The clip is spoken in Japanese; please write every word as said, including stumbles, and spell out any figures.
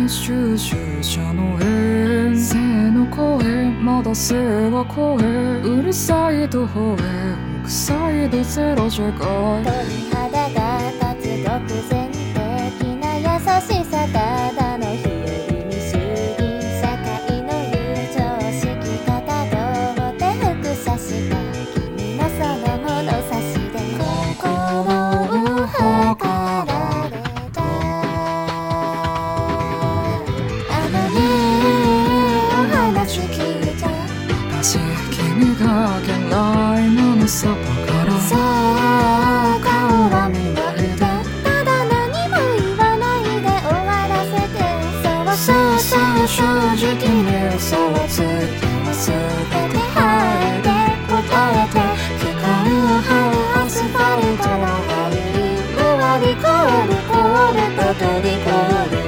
収集車の絵背の声まだ背が声うるさいと吠え北サイドゼロじゃがい鳥肌が立つ独善的な優しさただの日和見主義社会の友情識方どう手服さした君のその物差しで心を測られたあのねお話聞いた私君が嫌いなのさだからさあ顔は見ないでただ何も言わないで終わらせてそうそうそう正直に嘘をついても全てはいで答えて機械を這うアスファルトの針周り越えるこれと飛び越える